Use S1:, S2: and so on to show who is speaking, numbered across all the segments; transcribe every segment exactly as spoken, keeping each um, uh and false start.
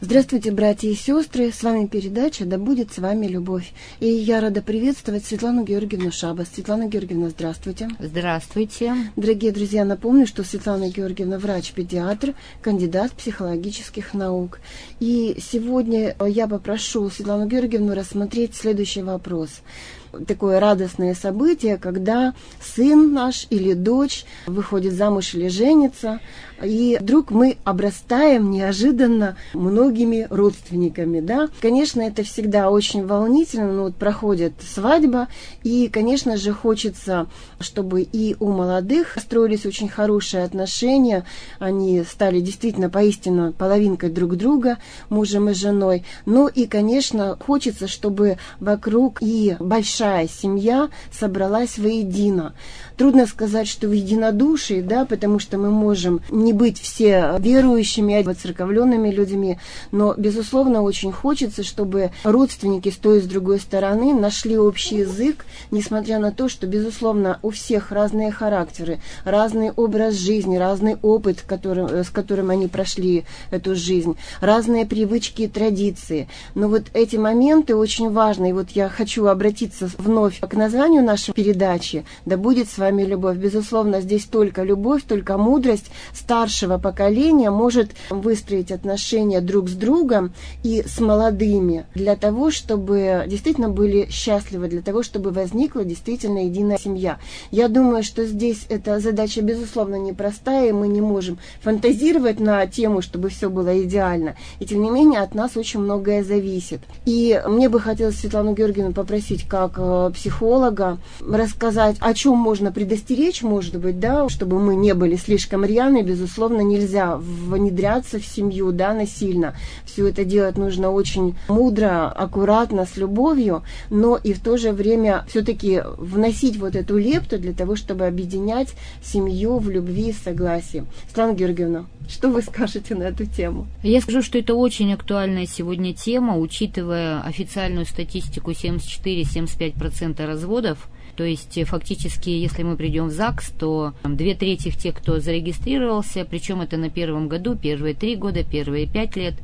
S1: Здравствуйте, братья и сестры, с вами передача «Да будет с вами любовь». И я рада приветствовать Светлану Георгиевну Шабас. Светлана Георгиевна, здравствуйте.
S2: Здравствуйте.
S1: Дорогие друзья, напомню, что Светлана Георгиевна врач-педиатр, кандидат психологических наук. И сегодня я попрошу Светлану Георгиевну рассмотреть следующий вопрос. Такое радостное событие, когда сын наш или дочь выходит замуж или женится, и вдруг мы обрастаем неожиданно многими родственниками, да. Конечно, это всегда очень волнительно, но вот проходит свадьба, и, конечно же, хочется, чтобы и у молодых строились очень хорошие отношения, они стали действительно поистине половинкой друг друга, мужем и женой, но и, конечно, хочется, чтобы вокруг и большая семья собралась воедино. Трудно сказать, что в единодушии, да, потому что мы можем не быть все верующими, воцерковленными людьми, но, безусловно, очень хочется, чтобы родственники с той и с другой стороны нашли общий язык, несмотря на то, что, безусловно, у всех разные характеры, разный образ жизни, разный опыт, который, с которым они прошли эту жизнь, разные привычки и традиции. Но вот эти моменты очень важны, и вот я хочу обратиться вновь к названию нашей передачи «Да будет с вами любовь». Безусловно, здесь только любовь, только мудрость старшего поколения может выстроить отношения друг с другом и с молодыми для того, чтобы действительно были счастливы, для того, чтобы возникла действительно единая семья. Я думаю, что здесь эта задача, безусловно, непростая, и мы не можем фантазировать на тему, чтобы все было идеально. И тем не менее от нас очень многое зависит. И мне бы хотелось Светлану Георгиевну попросить, как психолога, рассказать, о чем можно предостеречь, может быть, да, чтобы мы не были слишком рьяны. Безусловно, нельзя внедряться в семью, да, насильно. Все это делать нужно очень мудро, аккуратно, с любовью, но и в то же время все-таки вносить вот эту лепту для того, чтобы объединять семью в любви и согласии. Светлана Георгиевна, что вы скажете на эту тему?
S2: Я скажу, что это очень актуальная сегодня тема, учитывая официальную статистику семьдесят четыре - семьдесят пять процентов разводов. То есть фактически, если мы придем в ЗАГС, то две трети тех, кто зарегистрировался, причем это на первом году, первые три года, первые пять лет.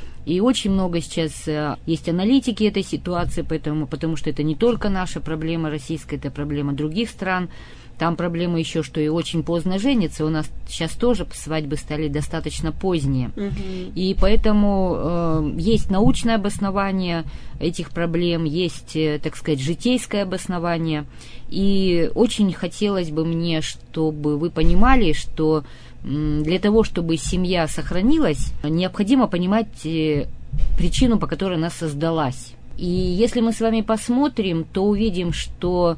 S2: И очень много сейчас есть аналитики этой ситуации, поэтому, потому что это не только наша проблема российская, это проблема других стран. Там проблема еще, что и очень поздно женятся. У нас сейчас тоже свадьбы стали достаточно поздние. Uh-huh. И поэтому э, есть научное обоснование этих проблем, есть, э, так сказать, житейское обоснование. И очень хотелось бы мне, чтобы вы понимали, что э, для того, чтобы семья сохранилась, необходимо понимать э, причину, по которой она создалась. И если мы с вами посмотрим, то увидим, что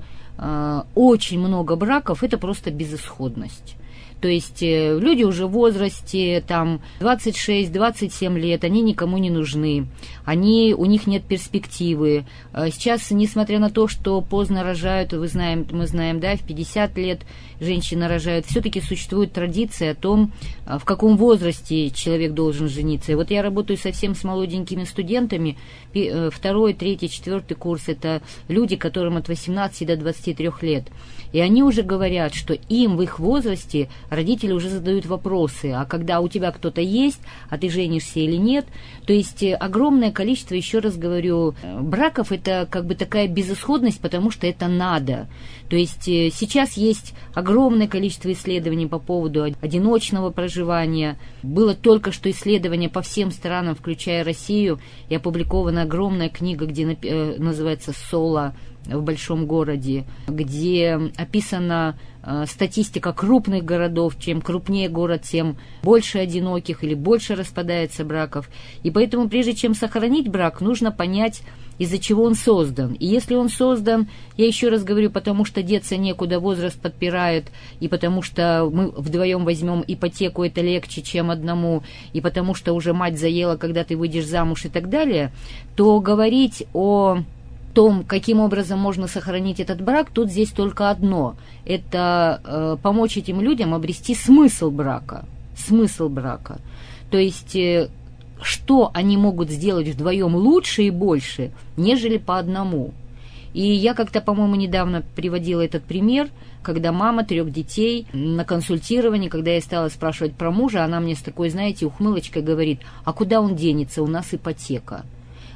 S2: очень много браков – это просто безысходность. То есть люди уже в возрасте там двадцать шесть - двадцать семь лет, они никому не нужны, они, у них нет перспективы. Сейчас, несмотря на то, что поздно рожают, вы знаем, мы знаем, да, в пятьдесят лет женщины рожают, все-таки существует традиция о том, в каком возрасте человек должен жениться. И вот я работаю совсем с молоденькими студентами, второй, третий, четвертый курс, это люди, которым от восемнадцати до двадцати трёх лет. И они уже говорят, что им в их возрасте родители уже задают вопросы, а когда у тебя кто-то есть, а ты женишься или нет. То есть огромное количество, еще раз говорю, браков – это как бы такая безысходность, потому что это надо. То есть сейчас есть огромное количество исследований по поводу одиночного проживания. Было только что исследование по всем странам, включая Россию, и опубликована огромная книга, где называется «Соло в большом городе», где описана э, статистика крупных городов. Чем крупнее город, тем больше одиноких или больше распадается браков. И поэтому, прежде чем сохранить брак, нужно понять, из-за чего он создан. И если он создан, я еще раз говорю, потому что деться некуда, возраст подпирает, и потому что мы вдвоем возьмем ипотеку, это легче, чем одному, и потому что уже мать заела, когда ты выйдешь замуж и так далее, то говорить о том, каким образом можно сохранить этот брак, тут здесь только одно. Это э, помочь этим людям обрести смысл брака. Смысл брака. То есть, э, что они могут сделать вдвоем лучше и больше, нежели по одному. И я как-то, по-моему, недавно приводила этот пример, когда мама трех детей на консультировании, когда я стала спрашивать про мужа, она мне с такой, знаете, ухмылочкой говорит: а куда он денется, у нас ипотека.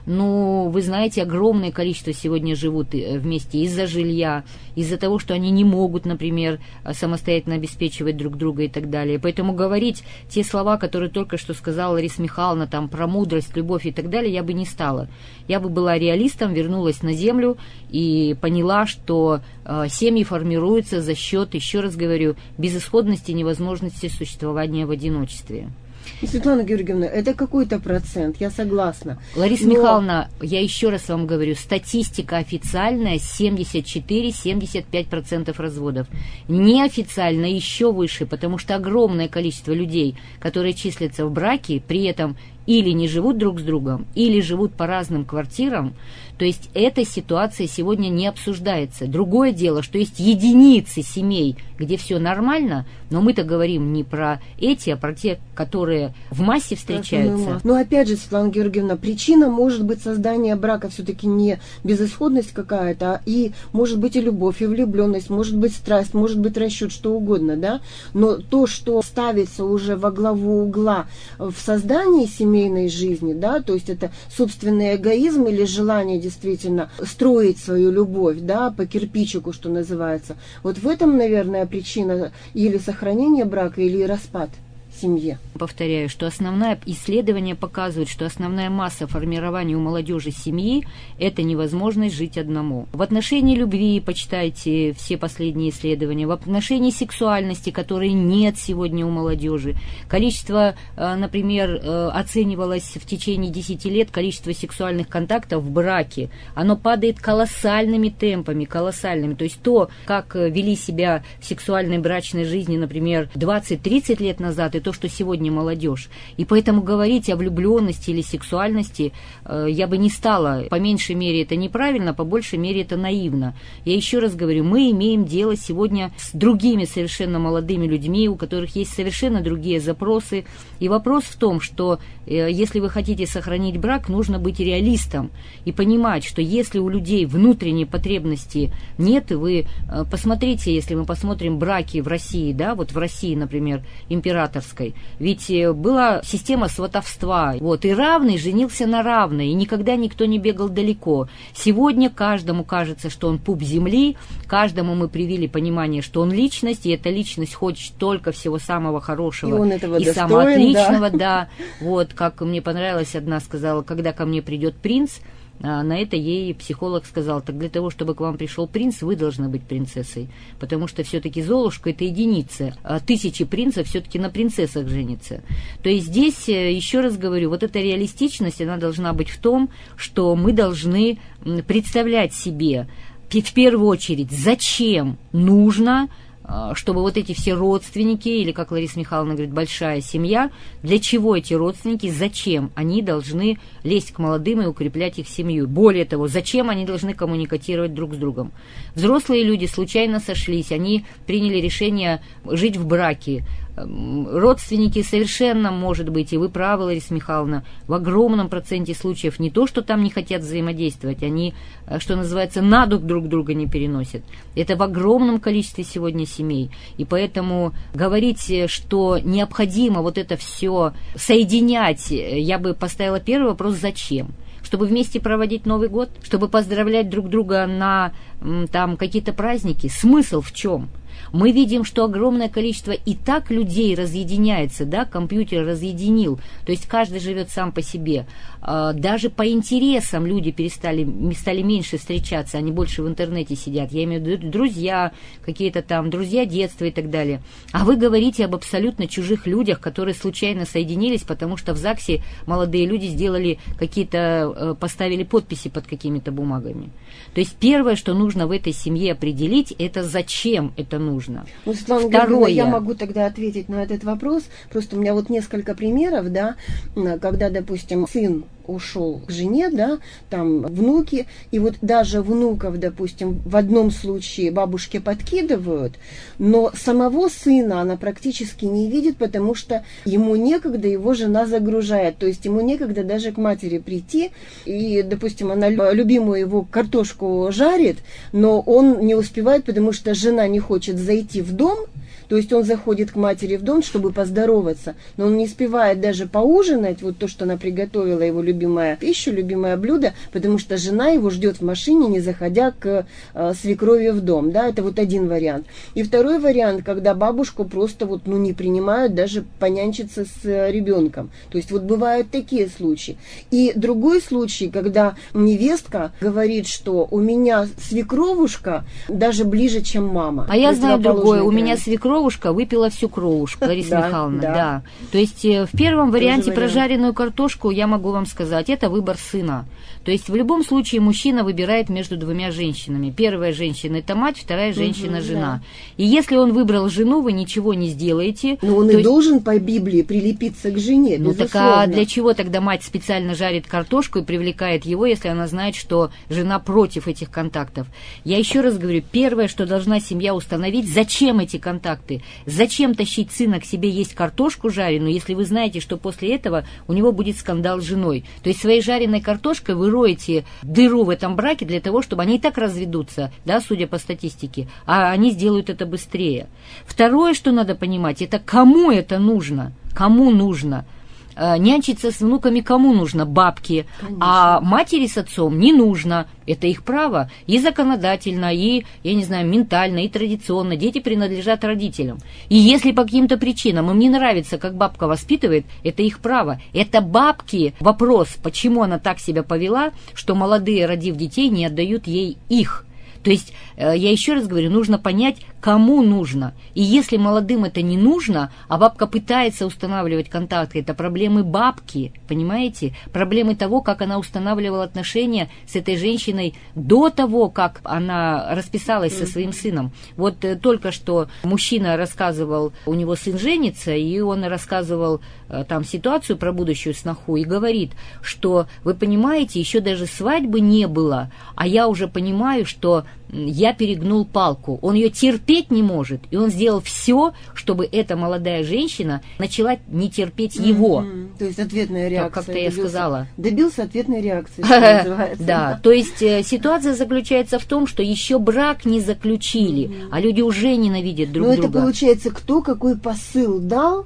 S2: Ну, вы знаете, огромное количество сегодня живут вместе из-за жилья, из-за того, что они не могут, например, самостоятельно обеспечивать друг друга и так далее. Поэтому говорить те слова, которые только что сказала Лариса Михайловна, там, про мудрость, любовь и так далее, я бы не стала. Я бы была реалистом, вернулась на землю и поняла, что э, семьи формируются за счет, еще раз говорю, безысходности и невозможности существования в одиночестве.
S1: Светлана Георгиевна, это какой-то процент, я согласна.
S2: Лариса
S1: Но...
S2: Михайловна, я еще раз вам говорю, статистика официальная семьдесят четыре — семьдесят пять процентов разводов. Неофициально еще выше, потому что огромное количество людей, которые числятся в браке, при этом или не живут друг с другом, или живут по разным квартирам. То есть эта ситуация сегодня не обсуждается. Другое дело, что есть единицы семей, где все нормально, но мы-то говорим не про эти, а про те, которые в массе встречаются.
S1: Но опять же, Светлана Георгиевна, причина может быть создания брака все-таки не безысходность какая-то, а и может быть и любовь, и влюбленность, может быть страсть, может быть расчет, что угодно, да. Но то, что ставится уже во главу угла в создании семейной жизни, да, то есть это собственный эгоизм или желание действительно строить свою любовь, да, по кирпичику, что называется. Вот в этом, наверное, причина или сохранения брака, или распад семье.
S2: Повторяю, что основное исследование показывает, что основная масса формирования у молодежи семьи – это невозможность жить одному. В отношении любви, почитайте все последние исследования, в отношении сексуальности, которой нет сегодня у молодежи. Количество, например, оценивалось в течение десяти лет, количество сексуальных контактов в браке, оно падает колоссальными темпами, колоссальными. То есть то, как вели себя в сексуальной брачной жизни, например, двадцать-тридцать лет назад, и то, что сегодня молодежь. И поэтому говорить о влюбленности или сексуальности э, я бы не стала. По меньшей мере это неправильно, по большей мере это наивно. Я еще раз говорю, мы имеем дело сегодня с другими совершенно молодыми людьми, у которых есть совершенно другие запросы. И вопрос в том, что э, если вы хотите сохранить брак, нужно быть реалистом и понимать, что если у людей внутренней потребности нет, и вы э, посмотрите, если мы посмотрим браки в России, да, вот в России, например, императорской, ведь была система сватовства, вот, и равный женился на равной, и никогда никто не бегал далеко. Сегодня каждому кажется, что он пуп земли, каждому мы привили понимание, что он личность, и эта личность хочет только всего самого хорошего
S1: и, он этого
S2: и
S1: достоин,
S2: самого отличного,
S1: да.
S2: да. Вот, как мне понравилось, одна сказала, когда ко мне придет принц, а на это ей психолог сказал: так для того, чтобы к вам пришел принц, вы должны быть принцессой, потому что все-таки Золушка — это единица, а тысячи принцев все-таки на принцессах женятся. То есть здесь, еще раз говорю, вот эта реалистичность, она должна быть в том, что мы должны представлять себе в первую очередь, зачем нужно, чтобы вот эти все родственники, или, как Лариса Михайловна говорит, большая семья, для чего эти родственники, зачем они должны лезть к молодым и укреплять их семью. Более того, зачем они должны коммуникировать друг с другом. Взрослые люди случайно сошлись, они приняли решение жить в браке. Родственники совершенно, может быть, и вы правы, Лариса Михайловна, в огромном проценте случаев не то, что там не хотят взаимодействовать, они, что называется, на дух друг друга не переносят. Это в огромном количестве сегодня семей. И поэтому говорить, что необходимо вот это все соединять, я бы поставила первый вопрос: зачем? Чтобы вместе проводить Новый год? Чтобы поздравлять друг друга на там какие-то праздники? Смысл в чем? Мы видим, что огромное количество и так людей разъединяется, да, компьютер разъединил, то есть каждый живет сам по себе. Даже по интересам люди перестали, стали меньше встречаться, они больше в интернете сидят. Я имею в виду друзья, какие-то там друзья детства и так далее. А вы говорите об абсолютно чужих людях, которые случайно соединились, потому что в ЗАГСе молодые люди сделали какие-то, поставили подписи под какими-то бумагами. То есть первое, что нужно в этой семье определить, это зачем это нужно.
S1: Ну, Светлана Второе. Я могу тогда ответить на этот вопрос. Просто у меня вот несколько примеров, да, когда, допустим, сын ушел к жене, да, там внуки, и вот даже внуков, допустим, в одном случае бабушке подкидывают, но самого сына она практически не видит, потому что ему некогда, его жена загружает, то есть ему некогда даже к матери прийти, и, допустим, она любимую его картошку жарит, но он не успевает, потому что жена не хочет зайти в дом. То есть он заходит к матери в дом, чтобы поздороваться, но он не успевает даже поужинать, вот то, что она приготовила, его любимая пища, любимое блюдо, потому что жена его ждет в машине, не заходя к э, свекрови в дом, да, это вот один вариант. И второй вариант, когда бабушку просто вот, ну, не принимают даже понянчиться с э, ребенком. То есть вот бывают такие случаи. И другой случай, когда невестка говорит, что у меня свекровушка даже ближе, чем мама.
S2: А я знаю другое, у меня свекровушка выпила всю кровушку, Лариса да, Михайловна, да. да. То есть в первом варианте про жареную картошку я могу вам сказать, это выбор сына. То есть в любом случае мужчина выбирает между двумя женщинами. Первая женщина – это мать, вторая женщина – угу, жена. Да. И если он выбрал жену, вы ничего не сделаете.
S1: Но он и есть... должен по Библии прилепиться к жене,
S2: ну,
S1: безусловно.
S2: Так а для чего тогда мать специально жарит картошку и привлекает его, если она знает, что жена против этих контактов? Я еще раз говорю, первое, что должна семья установить, зачем эти контакты? Зачем тащить сына к себе есть картошку жареную, если вы знаете, что после этого у него будет скандал с женой? То есть своей жареной картошкой вы роете дыру в этом браке для того, чтобы они и так разведутся, да, судя по статистике, а они сделают это быстрее. Второе, что надо понимать, это кому это нужно, кому нужно. Нянчиться с внуками кому нужно? Бабки. Конечно. А матери с отцом не нужно. Это их право. И законодательно, и, я не знаю, ментально, и традиционно. Дети принадлежат родителям. И если по каким-то причинам им не нравится, как бабка воспитывает, это их право. Это бабки. Вопрос, почему она так себя повела, что молодые, родив детей, не отдают ей их. То есть, я еще раз говорю, нужно понять, кому нужно. И если молодым это не нужно, а бабка пытается устанавливать контакты, это проблемы бабки, понимаете? Проблемы того, как она устанавливала отношения с этой женщиной до того, как она расписалась со своим сыном. Вот э, только что мужчина рассказывал, у него сын женится, и он рассказывал э, там ситуацию про будущую сноху и говорит, что, вы понимаете, еще даже свадьбы не было, а я уже понимаю, что я перегнул палку. Он ее терпеть не может, и он сделал все, чтобы эта молодая женщина начала не терпеть его.
S1: Mm-hmm. То есть ответная реакция.
S2: Как-то я сказала.
S1: Добился ответной реакции, что называется.
S2: Да, то есть ситуация заключается в том, что еще брак не заключили, а люди уже ненавидят друг друга.
S1: Но это получается, кто какой посыл дал,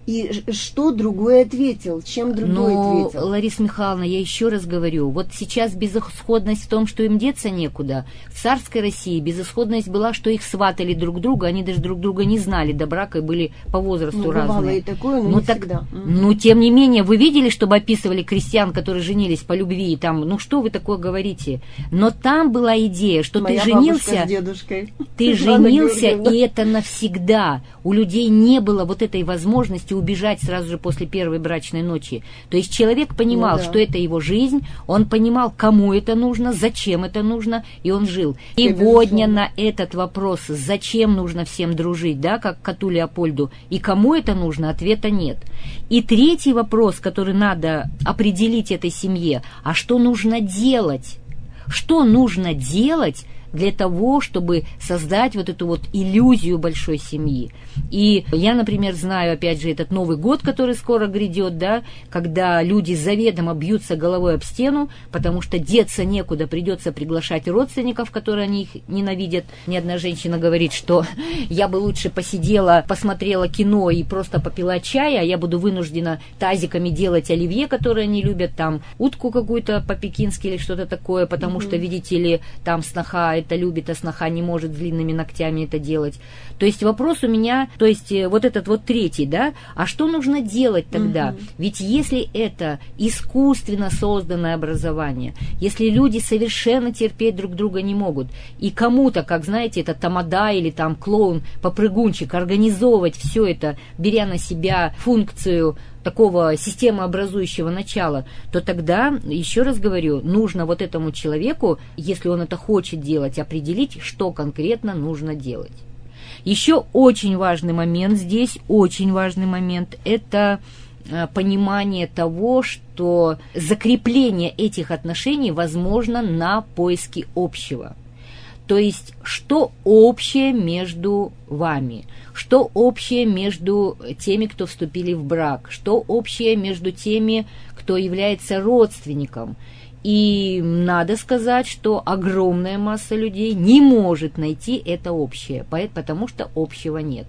S1: и что другой ответил, чем другой
S2: Но,
S1: ответил.
S2: Лариса Михайловна, я еще раз говорю, вот сейчас безысходность в том, что им деться некуда. В царской России безысходность была, что их сватали друг друга, они даже друг друга не знали до брака и были по возрасту
S1: ну,
S2: разные.
S1: И такое, но
S2: ну,
S1: не
S2: так,
S1: всегда.
S2: Ну, тем не менее, вы видели, чтобы описывали крестьян, которые женились по любви, и там, ну что вы такое говорите? Но там была идея, что
S1: Моя
S2: ты женился,
S1: с дедушкой.
S2: ты женился, и это навсегда. У людей не было вот этой возможности убежать сразу же после первой брачной ночи. То есть человек понимал, ну, да. что это его жизнь, он понимал, кому это нужно, зачем это нужно, и он жил. Сегодня на этот вопрос, зачем нужно всем дружить, да, как коту Леопольду, и кому это нужно, ответа нет. И третий вопрос, который надо определить этой семье, а что нужно делать? Что нужно делать для того, чтобы создать вот эту вот иллюзию большой семьи. И я, например, знаю, опять же, этот Новый год, который скоро грядет, да, когда люди заведомо бьются головой об стену, потому что деться некуда, придется приглашать родственников, которые они их ненавидят. Ни одна женщина говорит, что я бы лучше посидела, посмотрела кино и просто попила чая, а я буду вынуждена тазиками делать оливье, которые они любят, там, утку какую-то по-пекински или что-то такое, потому mm-hmm. что, видите ли, там сноха это любит, а сноха не может длинными ногтями это делать. То есть вопрос у меня, то есть вот этот вот третий, да, а что нужно делать тогда? Угу. Ведь если это искусственно созданное образование, если люди совершенно терпеть друг друга не могут, и кому-то, как знаете, это тамада или там клоун-попрыгунчик, организовывать все это, беря на себя функцию такого системообразующего начала, то тогда, еще раз говорю, нужно вот этому человеку, если он это хочет делать, определить, что конкретно нужно делать. Еще очень важный момент здесь, очень важный момент, это понимание того, что закрепление этих отношений возможно на поиске общего. То есть, что общее между вами, что общее между теми, кто вступили в брак, что общее между теми, кто является родственником. И надо сказать, что огромная масса людей не может найти это общее, потому что общего нет.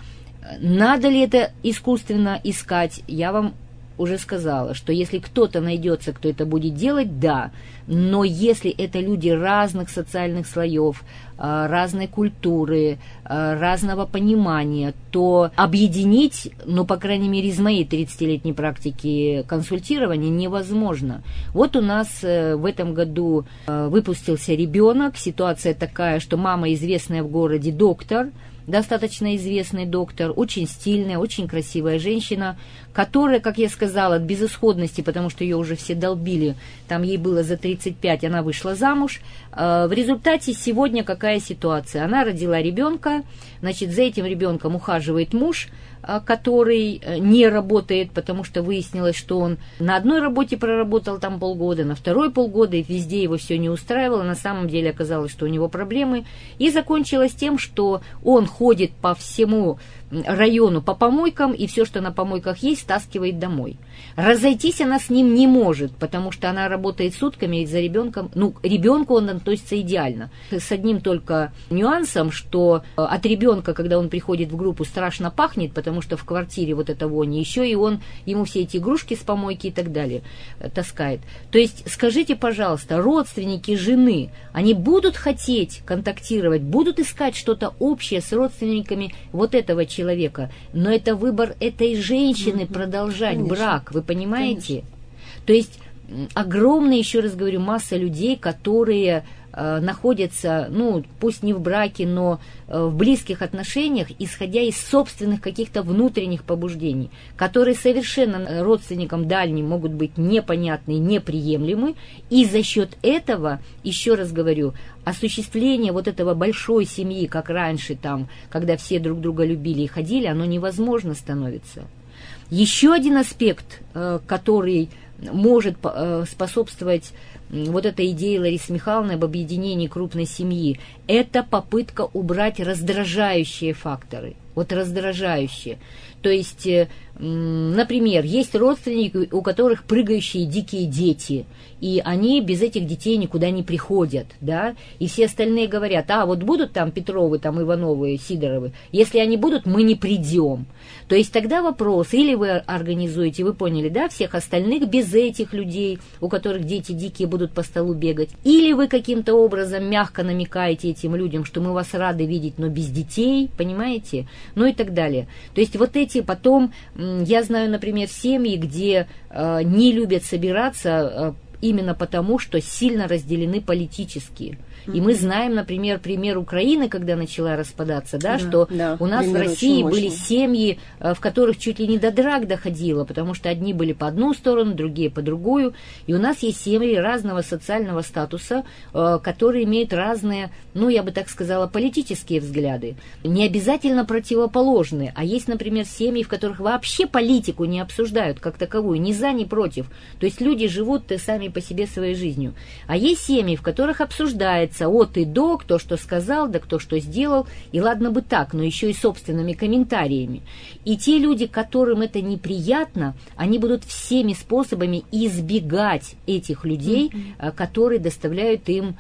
S2: Надо ли это искусственно искать? Я вам уже сказала, что если кто-то найдется, кто это будет делать, да, но если это люди разных социальных слоев, разной культуры, разного понимания, то объединить, ну, по крайней мере, из моей тридцатилетней практики консультирования невозможно. Вот у нас в этом году выпустился ребенок, ситуация такая, что мама известная в городе доктор, достаточно известный доктор, очень стильная, очень красивая женщина, которая, как я сказала, от безысходности, потому что ее уже все долбили, там ей было за тридцать пять, она вышла замуж. В результате сегодня какая ситуация? Она родила ребенка, значит, за этим ребенком ухаживает муж, который не работает, потому что выяснилось, что он на одной работе проработал там полгода, на второй полгода, и везде его все не устраивало. На самом деле оказалось, что у него проблемы. И закончилось тем, что он ходит по всему району по помойкам, и все, что на помойках есть, стаскивает домой. Разойтись она с ним не может, потому что она работает сутками, и за ребенком, ну, ребенку он относится идеально. С одним только нюансом, что от ребенка, когда он приходит в группу, страшно пахнет, потому что в квартире вот это вони, еще и он, ему все эти игрушки с помойки и так далее таскает. То есть, скажите, пожалуйста, родственники жены, они будут хотеть контактировать, будут искать что-то общее с родственниками вот этого человека, человека, но это выбор этой женщины mm-hmm. продолжать Конечно. брак, вы понимаете? Конечно. То есть огромная, еще раз говорю, масса людей, которые э, находятся, ну, пусть не в браке, но э, в близких отношениях, исходя из собственных каких-то внутренних побуждений, которые совершенно родственникам дальним могут быть непонятны, неприемлемы, и за счет этого, еще раз говорю, осуществление вот этого большой семьи, как раньше там, когда все друг друга любили и ходили, оно невозможно становится. Еще один аспект, который может способствовать вот этой идее Ларисы Михайловны об объединении крупной семьи, это попытка убрать раздражающие факторы. Вот раздражающие. То есть, например, есть родственники, у которых прыгающие дикие дети, и они без этих детей никуда не приходят, да, и все остальные говорят, а вот будут там Петровы, там Ивановы, Сидоровы, если они будут, мы не придем. То есть тогда вопрос, или вы организуете, вы поняли, да, всех остальных без этих людей, у которых дети дикие будут по столу бегать, или вы каким-то образом мягко намекаете этим людям, что мы вас рады видеть, но без детей, понимаете, ну и так далее. То есть вот эти потом, я знаю, например, семьи, где э, не любят собираться, э, именно потому, что сильно разделены политически. Mm-hmm. И мы знаем, например, пример Украины, когда начала распадаться, да, да что да, у нас в России были семьи, в которых чуть ли не до драк доходило, потому что одни были по одну сторону, другие по другую. И у нас есть семьи разного социального статуса, которые имеют разные, ну, я бы так сказала, политические взгляды. Не обязательно противоположные, а есть, например, семьи, в которых вообще политику не обсуждают как таковую, ни за, ни против. То есть люди живут сами по себе своей жизнью. А есть семьи, в которых обсуждается от и до, кто что сказал, да кто что сделал, и ладно бы так, но еще и собственными комментариями. И те люди, которым это неприятно, они будут всеми способами избегать этих людей, mm-hmm. которые доставляют им,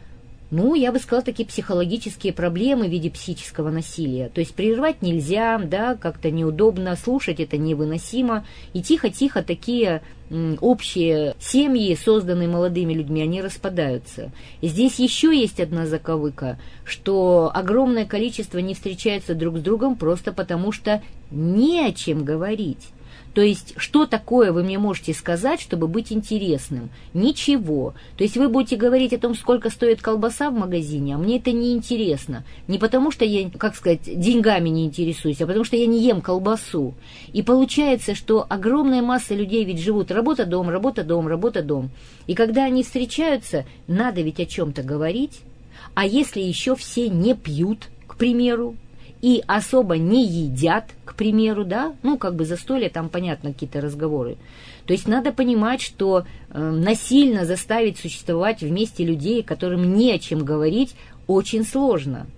S2: ну, я бы сказала, такие психологические проблемы в виде психического насилия. То есть прервать нельзя, да, как-то неудобно, слушать это невыносимо. И тихо-тихо такие м, общие семьи, созданные молодыми людьми, они распадаются. И здесь еще есть одна заковыка, что огромное количество не встречаются друг с другом просто потому, что не о чем говорить. То есть, что такое вы мне можете сказать, чтобы быть интересным? Ничего. То есть, вы будете говорить о том, сколько стоит колбаса в магазине, а мне это не интересно. Не потому, что я, как сказать, деньгами не интересуюсь, а потому, что я не ем колбасу. И получается, что огромная масса людей ведь живут работа-дом, работа-дом, работа-дом. И когда они встречаются, надо ведь о чем-то говорить. А если еще все не пьют, к примеру, и особо не едят, к примеру, да, ну, как бы застолье, там, понятно, какие-то разговоры. То есть надо понимать, что э, насильно заставить существовать вместе людей, которым не о чем говорить, очень сложно.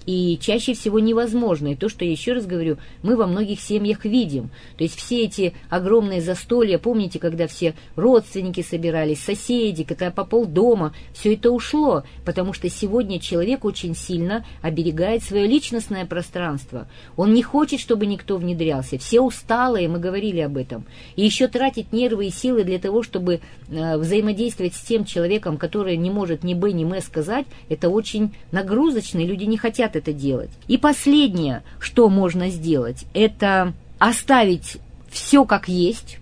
S2: И чаще всего невозможно. И то, что я еще раз говорю, мы во многих семьях видим. То есть все эти огромные застолья, помните, когда все родственники собирались, соседи, когда по полдома, все это ушло, потому что сегодня человек очень сильно оберегает свое личностное пространство. Он не хочет, чтобы никто внедрялся. Все усталые, мы говорили об этом. И еще тратить нервы и силы для того, чтобы э, взаимодействовать с тем человеком, который не может ни Б, ни М сказать, это очень нагрузочно, и люди не хотят это делать. И последнее, что можно сделать, это оставить все как есть,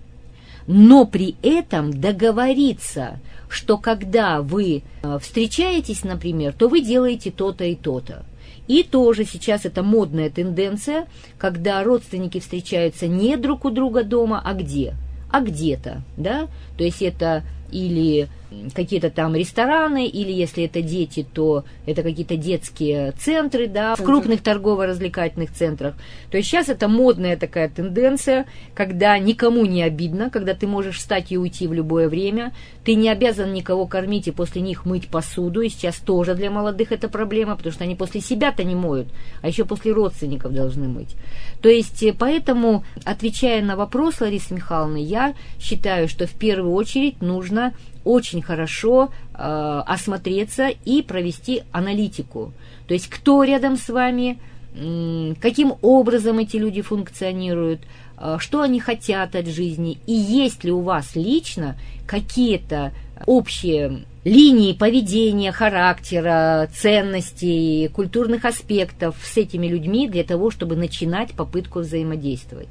S2: но при этом договориться, что когда вы встречаетесь, например, то вы делаете то-то и то-то. И тоже сейчас это модная тенденция, когда родственники встречаются не друг у друга дома, а где? А где-то, да? То есть это или какие-то там рестораны, или если это дети, то это какие-то детские центры, да, в крупных торгово-развлекательных центрах. То есть сейчас это модная такая тенденция, когда никому не обидно, когда ты можешь встать и уйти в любое время, ты не обязан никого кормить и после них мыть посуду, и сейчас тоже для молодых это проблема, потому что они после себя-то не моют, а еще после родственников должны мыть. То есть поэтому, отвечая на вопрос Ларисы Михайловны, я считаю, что в первую очередь нужно очень хорошо э, осмотреться и провести аналитику. То есть кто рядом с вами, э, каким образом эти люди функционируют, э, что они хотят от жизни, и есть ли у вас лично какие-то общие линии поведения, характера, ценностей, культурных аспектов с этими людьми для того, чтобы начинать попытку взаимодействовать.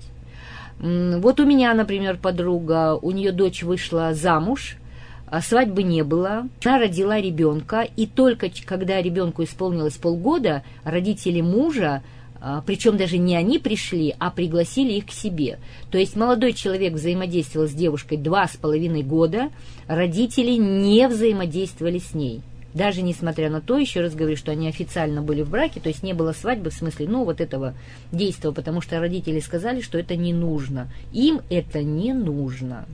S2: Вот у меня, например, подруга, у нее дочь вышла замуж, свадьбы не было, она родила ребенка, и только когда ребенку исполнилось полгода, родители мужа, причем даже не они пришли, а пригласили их к себе. То есть молодой человек взаимодействовал с девушкой два с половиной года, родители не взаимодействовали с ней. Даже несмотря на то, еще раз говорю, что они официально были в браке, то есть не было свадьбы в смысле, ну, вот этого действия, потому что родители сказали, что это не нужно. Им это не нужно.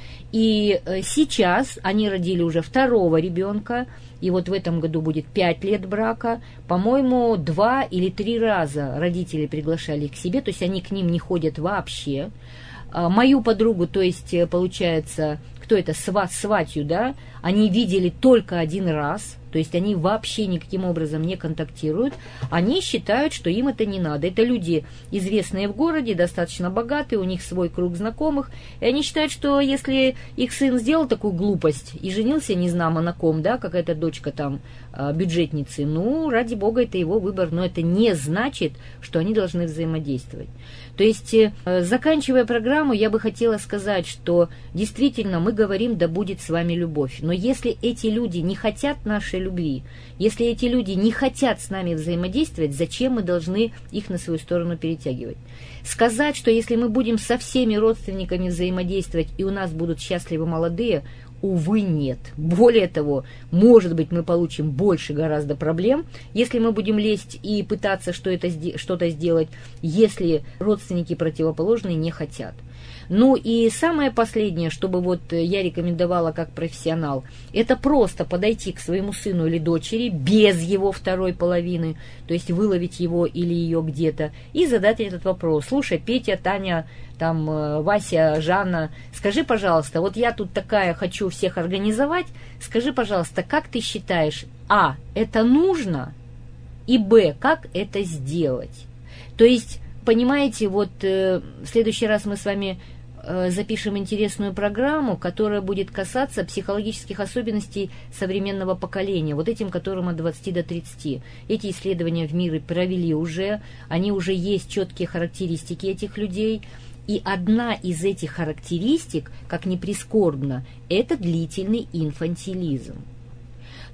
S2: И сейчас они родили уже второго ребенка, и вот в этом году будет пять лет брака. По-моему, два или три раза родители приглашали их к себе, то есть они к ним не ходят вообще. Мою подругу, то есть, получается, кто это, сват, сватью, да, они видели только один раз, то есть они вообще никаким образом не контактируют, они считают, что им это не надо. Это люди известные в городе, достаточно богатые, у них свой круг знакомых, и они считают, что если их сын сделал такую глупость и женился незнамо на ком, да, какая-то дочка там бюджетницы, ну, ради бога, это его выбор, но это не значит, что они должны взаимодействовать. То есть, заканчивая программу, я бы хотела сказать, что действительно мы говорим, да будет с вами любовь. Но если эти люди не хотят нашей любви, если эти люди не хотят с нами взаимодействовать, зачем мы должны их на свою сторону перетягивать? Сказать, что если мы будем со всеми родственниками взаимодействовать, и у нас будут счастливы молодые, увы, нет. Более того, может быть, мы получим больше гораздо проблем, если мы будем лезть и пытаться что это, что-то сделать, если родственники противоположные не хотят. Ну и самое последнее, чтобы вот я рекомендовала как профессионал, это просто подойти к своему сыну или дочери без его второй половины, то есть выловить его или ее где-то и задать этот вопрос. Слушай, Петя, Таня, там, Вася, Жанна, скажи, пожалуйста, вот я тут такая хочу всех организовать, скажи, пожалуйста, как ты считаешь, а, это нужно, и б, как это сделать? То есть, понимаете, вот э, в следующий раз мы с вами э, запишем интересную программу, которая будет касаться психологических особенностей современного поколения, вот этим, которым от двадцати до тридцати. Эти исследования в мире провели уже, они уже есть четкие характеристики этих людей. И одна из этих характеристик, как ни прискорбно, это длительный инфантилизм.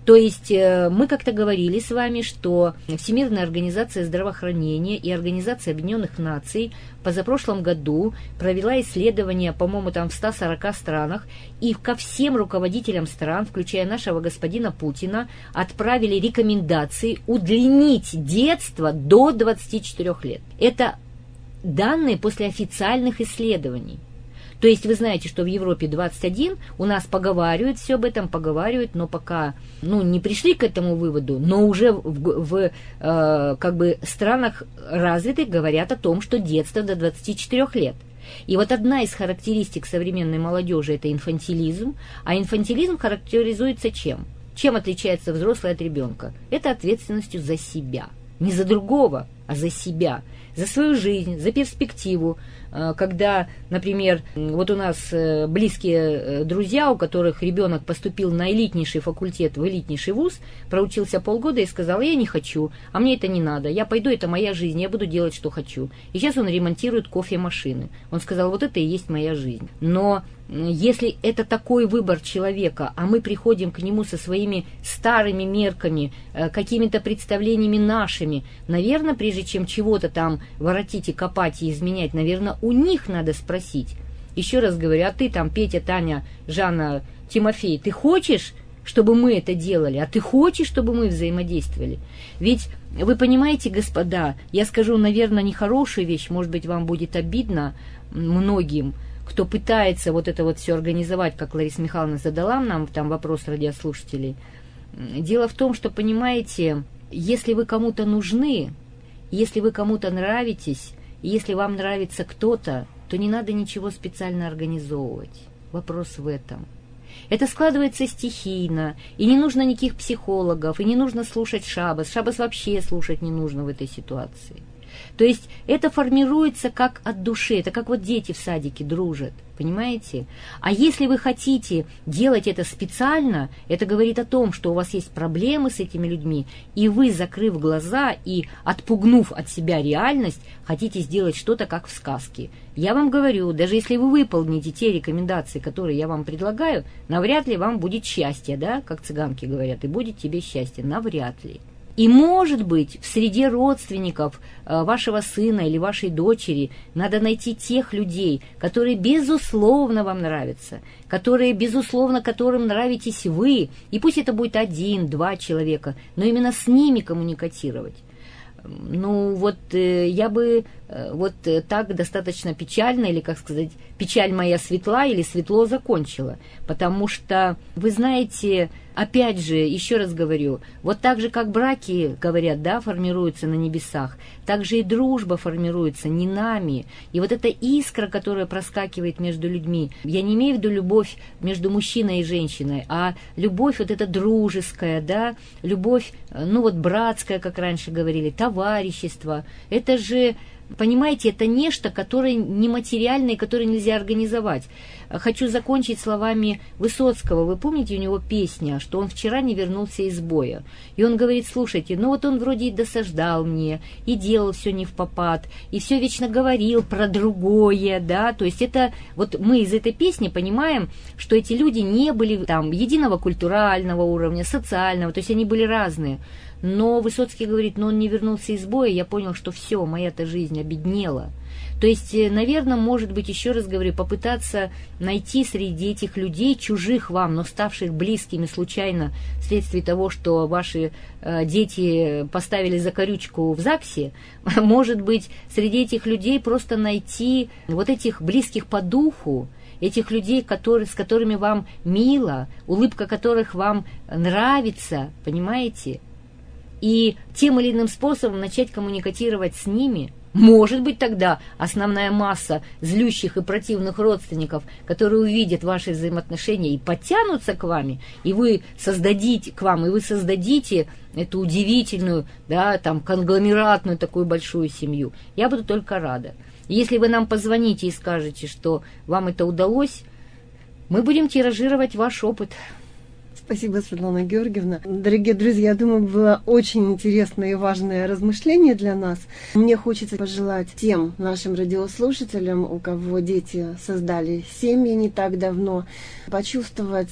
S2: То есть мы как-то говорили с вами, что Всемирная организация здравоохранения и Организация Объединенных Наций в позапрошлом году провела исследования, по-моему, там в ста сорока странах, и ко всем руководителям стран, включая нашего господина Путина, отправили рекомендации удлинить детство до двадцати четырёх лет. Это данные после официальных исследований. То есть вы знаете, что в Европе двадцать один, у нас поговаривают все об этом, поговаривают, но пока ну, не пришли к этому выводу, но уже в, в э, как бы странах развитых говорят о том, что детство до двадцати четырёх лет. И вот одна из характеристик современной молодежи – это инфантилизм, а инфантилизм характеризуется чем? Чем отличается взрослый от ребенка? Это ответственностью за себя. Не за другого, а за себя, за свою жизнь, за перспективу. Когда, например, вот у нас близкие друзья, у которых ребенок поступил на элитнейший факультет, в элитнейший вуз, проучился полгода и сказал: я не хочу, а мне это не надо, я пойду, это моя жизнь, я буду делать, что хочу. И сейчас он ремонтирует кофемашины. Он сказал: вот это и есть моя жизнь. Но если это такой выбор человека, а мы приходим к нему со своими старыми мерками, какими-то представлениями нашими, наверное, прежде чем чего-то там воротить и копать и изменять, наверное, у них надо спросить. Еще раз говорю, а ты там, Петя, Таня, Жанна, Тимофей, ты хочешь, чтобы мы это делали? А ты хочешь, чтобы мы взаимодействовали? Ведь вы понимаете, господа, я скажу, наверное, нехорошую вещь, может быть, вам будет обидно многим, кто пытается вот это вот все организовать, как Лариса Михайловна задала нам там вопрос радиослушателей. Дело в том, что, понимаете, если вы кому-то нужны, если вы кому-то нравитесь, если вам нравится кто-то, то не надо ничего специально организовывать. Вопрос в этом. Это складывается стихийно, и не нужно никаких психологов, и не нужно слушать шаббас. Шаббас вообще слушать не нужно в этой ситуации. То есть это формируется как от души, это как вот дети в садике дружат, понимаете? А если вы хотите делать это специально, это говорит о том, что у вас есть проблемы с этими людьми, и вы, закрыв глаза и отпугнув от себя реальность, хотите сделать что-то как в сказке. Я вам говорю, даже если вы выполните те рекомендации, которые я вам предлагаю, навряд ли вам будет счастье, да, как цыганки говорят, и будет тебе счастье, навряд ли. И, может быть, в среде родственников вашего сына или вашей дочери надо найти тех людей, которые, безусловно, вам нравятся, которые, безусловно, которым нравитесь вы, и пусть это будет один, два человека, но именно с ними коммуникатировать. Ну, вот э, я бы э, вот э, так достаточно печально, или, как сказать, печаль моя светла или светло закончила. Потому что, вы знаете, опять же, еще раз говорю, вот так же, как браки, говорят, да, формируются на небесах, так же и дружба формируется не нами. И вот эта искра, которая проскакивает между людьми, я не имею в виду любовь между мужчиной и женщиной, а любовь вот эта дружеская, да, любовь, ну вот братская, как раньше говорили, товарищество. Это же, понимаете, это нечто, которое нематериальное, которое нельзя организовать. Хочу закончить словами Высоцкого. Вы помните, у него песня, что он вчера не вернулся из боя. И он говорит: слушайте, ну вот он вроде и досаждал мне, и делал все не впопад, и все вечно говорил про другое, да, то есть это, вот мы из этой песни понимаем, что эти люди не были там единого культурального уровня, социального, то есть они были разные. Но Высоцкий говорит, но он не вернулся из боя, я понял, что все, моя-то жизнь обеднела. То есть, наверное, может быть, еще раз говорю, попытаться найти среди этих людей, чужих вам, но ставших близкими случайно вследствие того, что ваши э, дети поставили закорючку в ЗАГСе, может быть, среди этих людей просто найти вот этих близких по духу, этих людей, которые, с которыми вам мило, улыбка которых вам нравится, понимаете? И тем или иным способом начать коммуникатировать с ними. Может быть, тогда основная масса злющих и противных родственников, которые увидят ваши взаимоотношения и подтянутся к вам, и вы создадите к вам, и вы создадите эту удивительную, да, там, конгломератную такую большую семью. Я буду только рада. Если вы нам позвоните и скажете, что вам это удалось, мы будем тиражировать ваш опыт.
S1: Спасибо, Светлана Георгиевна. Дорогие друзья, я думаю, было очень интересное и важное размышление для нас. Мне хочется пожелать тем нашим радиослушателям, у кого дети создали семьи не так давно, почувствовать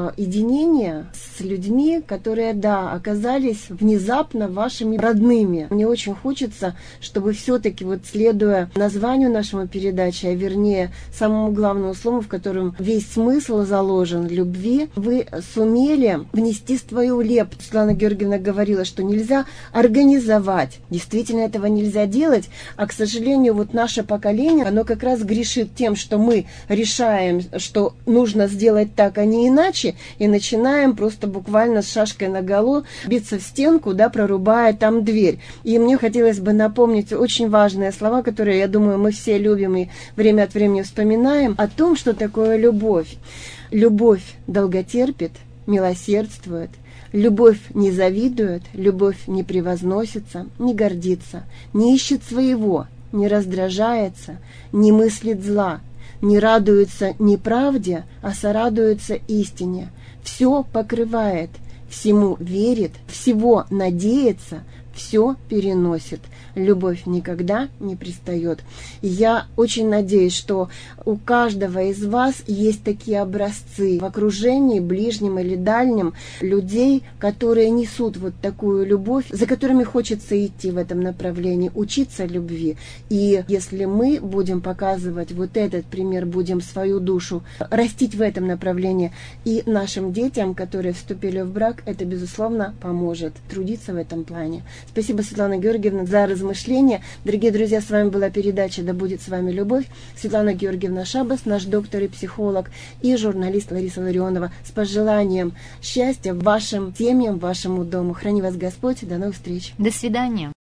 S1: единение с людьми, которые, да, оказались внезапно вашими родными. Мне очень хочется, чтобы все-таки, вот следуя названию нашему передачи, а вернее самому главному слову, в котором весь смысл заложен, любви, вы сумели внести свою лепту. Светлана Георгиевна говорила, что нельзя организовать. Действительно, этого нельзя делать. А, к сожалению, вот наше поколение, оно как раз грешит тем, что мы решаем, что нужно сделать так, а не иначе, и начинаем просто буквально с шашкой наголо биться в стенку, да, прорубая там дверь. И мне хотелось бы напомнить очень важные слова, которые, я думаю, мы все любим и время от времени вспоминаем, о том, что такое любовь. Любовь долготерпит, милосердствует, любовь не завидует, любовь не превозносится, не гордится, не ищет своего, не раздражается, не мыслит зла, не радуется неправде, а сорадуется истине, все покрывает, всему верит, всего надеется, все переносит. Любовь никогда не пристает. И я очень надеюсь, что у каждого из вас есть такие образцы в окружении, ближнем или дальнем, людей, которые несут вот такую любовь, за которыми хочется идти в этом направлении, учиться любви. И если мы будем показывать вот этот пример, будем свою душу растить в этом направлении, и нашим детям, которые вступили в брак, это, безусловно, поможет трудиться в этом плане. Спасибо, Светлана Георгиевна, за размышления. Дорогие друзья, с вами была передача «Да будет с вами любовь». Светлана Георгиевна Шабас, наш доктор и психолог, и журналист Лариса Ларионова. С пожеланием счастья вашим семьям, вашему дому. Храни вас Господь. До новых встреч.
S2: До свидания.